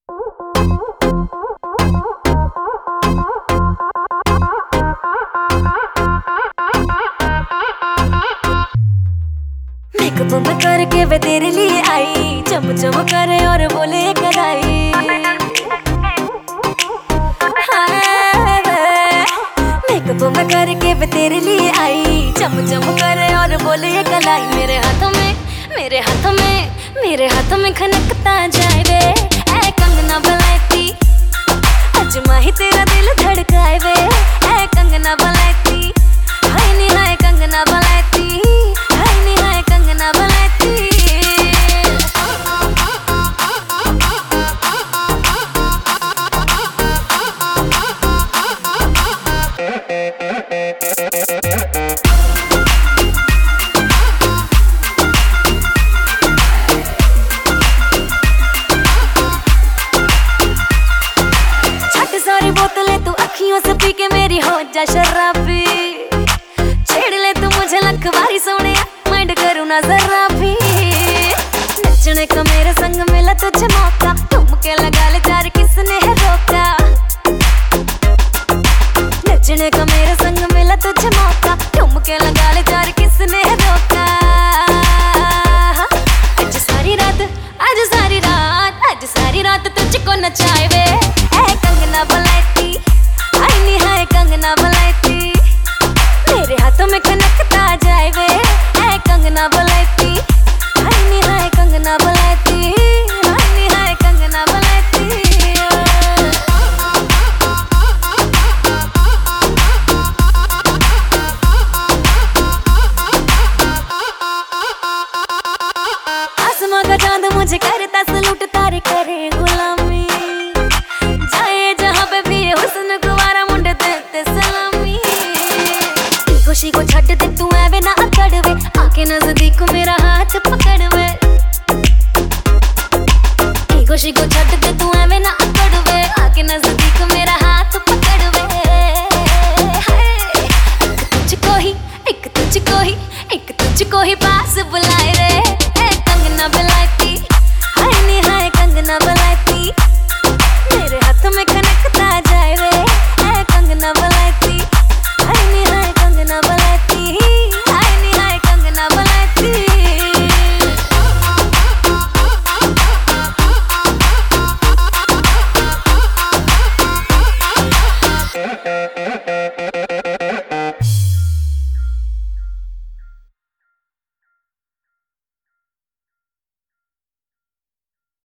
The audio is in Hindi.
मेकअप में करके वे तेरे लिए आई, चम चम करे और बोले कराई। मेकअप में करके वे तेरे लिए आई, चम चम करे और बोले कलाई। मेरे हाथों में, मेरे हाथों में, मेरे हाथों में खनकता जाए वे ऐ कंगना बलाती। अजमा ही तेरा दिल धड़काए वे ऐ कंगना बलाती। हाय नी हाय कंगना बलाती, हाय नी हाय कंगना बलाती। सारी बोतलें तू अखियों से पी के मेरी हो जा शराबी। छेड़ ले तू मुझे लखवारी सोने, माइंड करूँ ना जरा भी। नचने का मेरे संग मिला तुझे मौका, ठुमके लगा ले यार किसने है रोका। नचने का मेरे संग मिला तुझे मौका, ठुमके लगा ले यार किसने है रोका। आज सारी रात, आज सारी रात, आज सारी रात तुझको नचाए वे ऐ कंगना बलाती। हाय नी हाय कंगना बलाती। मेरे हाथों में खनकता जाए वे ऐ कंगना बलाती। हाय नी हाय कंगना बलाती, हाय नी हाय कंगना बलाती। आसमां का चांद मुझे करता सलूट, तारे करे गुलामी। जाए जहाँ पे भी हुस्न कुवारा मुंडे देते सलामी। खुशी को छੱਡ दे तू ऐवे ना अकड़ वे, आके नजदीक मेरा हाथ पकड़ वे। खुशी को छੱਡ दे